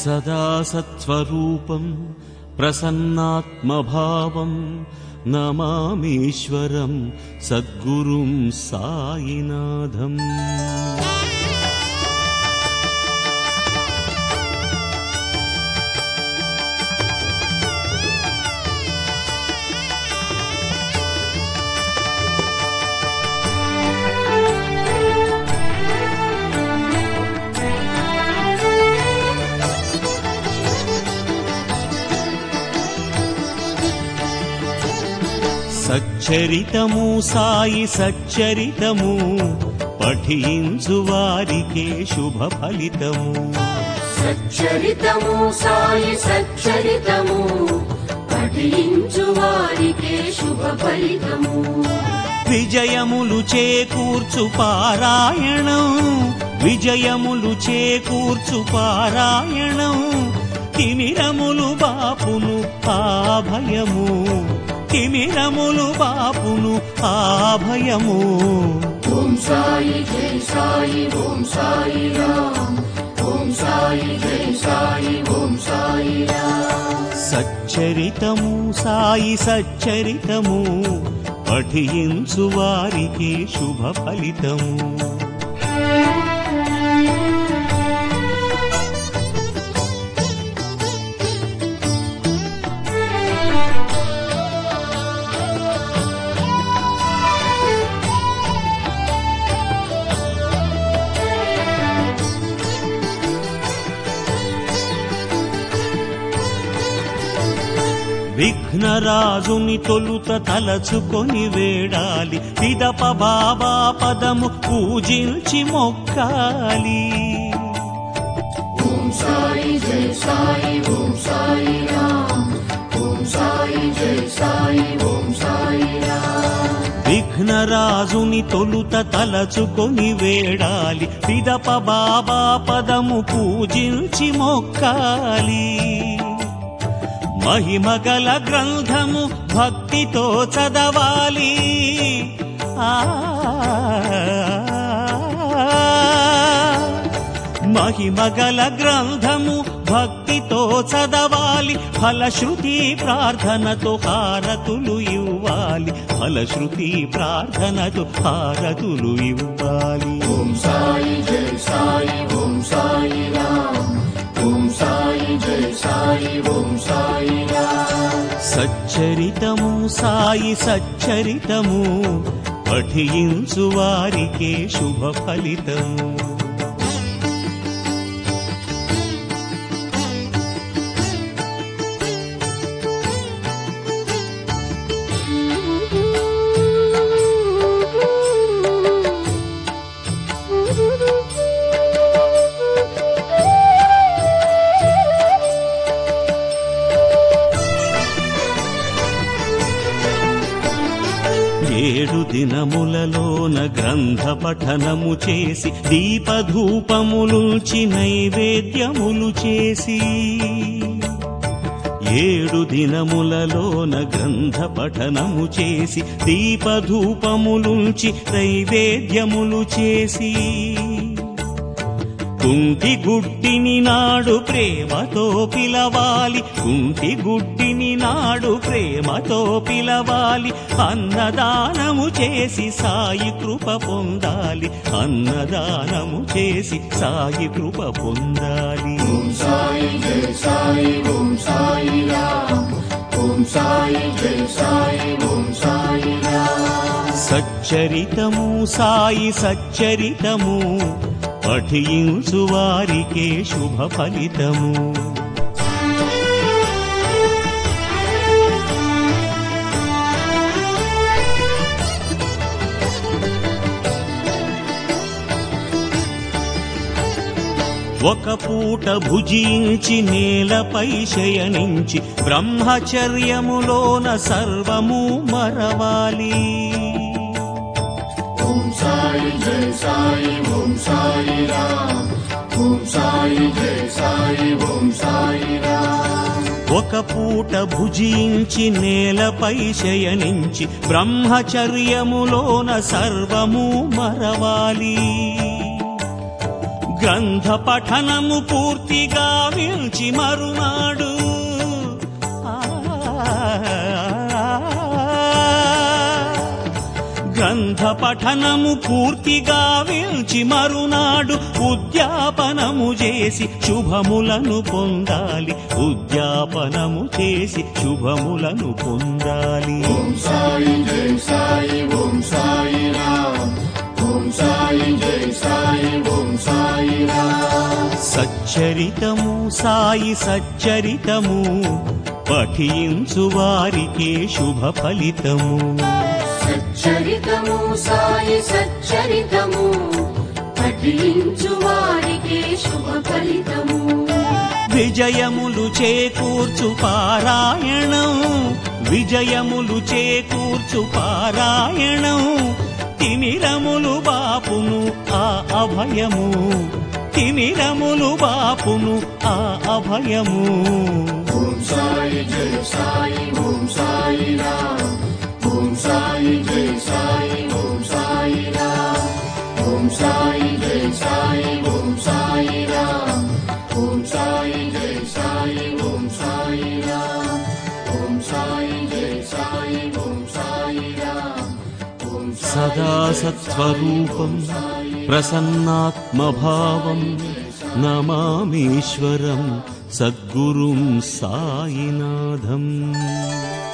సదా సత్స్వరూపం ప్రసన్నాత్మభావం నమామీశ్వరం సద్గురుం సాయినాథం. సచ్చరితము సాయి సచ్చరితము పఠించు వారికే శుభ ఫలితము. సచ్చరితము సాయి సచ్చరితము పఠించు వారికే శుభ ఫలితము. విజయములు చేకూర్చు పారాయణం, విజయములు చేకూర్చు పారాయణం, తిమిరములు బాపును ఆభయము, తిమిరములు బాపును ఆభయము. ఓం సాయి జై సాయి ఓం సాయి రామ్, ఓం సాయి జై సాయి ఓం సాయి రామ్. సచ్చరితము సాయి సచ్చరితము పఠించు వారికి శుభ ఫలితము. విఘ్నరాజుని తొలుత తలచుకొని వేడాలి, పిదప బాబా పదము పూజించి మొక్కాలి. ఓం సాయి జై సాయి ఓం సాయి రామ్, ఓం సాయి జై సాయి ఓం సాయి రామ్. విఘ్నరాజుని తొలుత తలచుకొని వేడాలి, పిదప బాబా పదము పూజించి మొక్కాలి. మహిమగల గ్రంథము భక్తితో చదవాలి, మహిమగల గ్రంథము భక్తితో చదవాలి. ఫలశ్రుతి ప్రార్థనతో హారతులు ఇవ్వాలి, ఫలశ్రుతి ప్రార్థనతో హారతులు ఇవ్వాలి. ఓం సాయి జై సాయి ఓం సాయి రామ్, ఓం సాయి జై సాయి ఓం సాయి రామ్. సచ్చరితము సాయి సచ్చరితము పఠించు వారికే శుభ ఫలితము. ఏడు దినములలోన గ్రంథ పఠనము చేసి, దీపధూపములుచి నైవేద్యములు చేసి, ఏడు దినములలోన గ్రంథ పఠనము చేసి, దీపధూపములుచి నైవేద్యములు చేసి, కుంటి గుడ్డిని నాడు ప్రేమతో పిలవాలి, కుంటి గుడ్డిని నాడు ప్రేమతో పిలవాలి. అన్నదానము చేసి సాయి కృప పొందాలి, అన్నదానము చేసి సాయి కృప పొందాలి. ఓం సాయి జై సాయి ఓం సాయి రామ్, ఓం సాయి జై సాయి ఓం సాయి రామ్. సచ్చరితము సాయి సచ్చరితము పఠించు వారికే శుభ ఫలితము. ఒక పూట భుజించి నేలపై శయనించి, బ్రహ్మచర్యములోన సర్వము మరవాలి. ఓం సాయి జై సాయి ఓం సాయి రామ్, ఓం సాయి జై సాయి ఓం సాయి రామ్. ఒక పూట భుజించి నేలపై శయనించి, బ్రహ్మచర్యములోన సర్వము మరవాలి. గ్రంథ పఠనము పూర్తిగా విల్చి మరునాడు గ్రంథ పఠనము పూర్తిగా విల్చి మరునాడు ఉద్యాపనము చేసి శుభములను పొందాలి. ఉద్యాపనము చేసి శుభములను పొందాలి. ఓం సాయి జై సాయి ఓం సాయి రామ్. ఓం సాయి జై సాయి ఓం సాయి రామ్. సచ్చరితము సాయి సచ్చరితము పఠించు వారికే శుభ ఫలితము. సచ్చరితము సాయి సచ్చరితము పఠించు వారికే శుభ ఫలితము. విజయములు చేకూర్చు పారాయణం విజయములు చేకూర్చు పారాయణం తిమిరములు బాపును ఆ అభయము తిమిరములు బాపును ఆ అభయము. ఓం సాయి జై సాయి ఓం సాయి రామ్. ఓం సాయి జై సాయి ఓం సాయి రామ్. ఓం సాయి జై సాయి ఓం సాయి రామ్. ఓం సాయి జై సాయి ఓం సాయి రామ్. ఓం సాయి జై సాయి ఓం సాయి రామ్. ఓం సదా సత్స్వరూపం ప్రసన్నాత్మభావం నమామీశ్వరం సద్గురుం సాయినాథం.